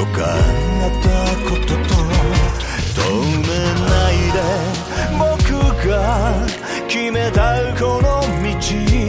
かったことと止めないで僕が決めたこの道